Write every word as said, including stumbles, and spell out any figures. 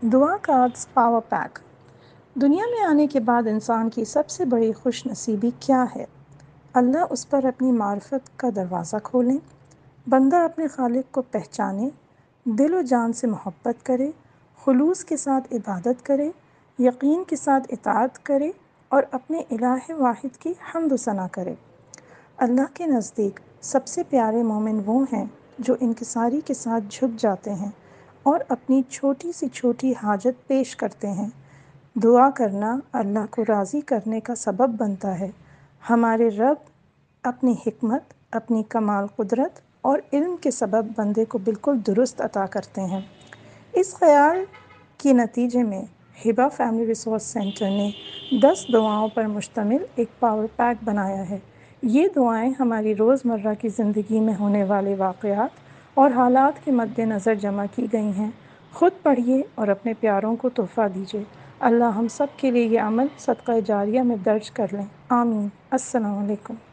دعا cards power pack. دنیا میں آنے کے بعد انسان کی سب سے بڑی خوش نصیبی کیا ہے؟ اللہ اس پر اپنی معرفت کا دروازہ کھولیں، بندہ اپنے خالق کو پہچانے، دل و جان سے محبت کرے، خلوص کے ساتھ عبادت کرے، یقین کے ساتھ اطاعت کرے اور اپنے الہ واحد کی حمد و ثنا کرے۔ اللہ کے نزدیک سب سے پیارے مومن وہ ہیں جو انکساری کے ساتھ جھک جاتے ہیں اور اپنی چھوٹی سی چھوٹی حاجت پیش کرتے ہیں۔ دعا کرنا اللہ کو راضی کرنے کا سبب بنتا ہے۔ ہمارے رب اپنی حکمت، اپنی کمال قدرت اور علم کے سبب بندے کو بالکل درست عطا کرتے ہیں۔ اس خیال کے نتیجے میں ہبہ فیملی ریسورس سینٹر نے دس دعاؤں پر مشتمل ایک پاور پیک بنایا ہے۔ یہ دعائیں ہماری روزمرہ کی زندگی میں ہونے والے واقعات اور حالات کے مد نظر جمع کی گئی ہیں۔ خود پڑھیے اور اپنے پیاروں کو تحفہ دیجیے۔ اللہ ہم سب کے لیے یہ عمل صدقہ جاریہ میں درج کر لیں۔ آمین۔ السلام علیکم۔